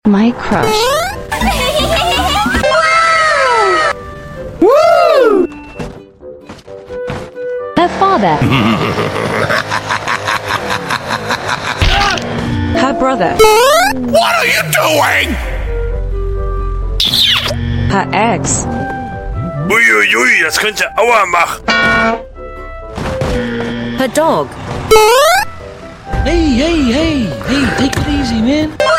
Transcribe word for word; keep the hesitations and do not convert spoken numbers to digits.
My crush. Woo! Her father. Her brother. What are you doing? Her ex. Uiuiui, das könnte Aua machen. Her dog. Hey, hey, hey, hey, take it easy, man.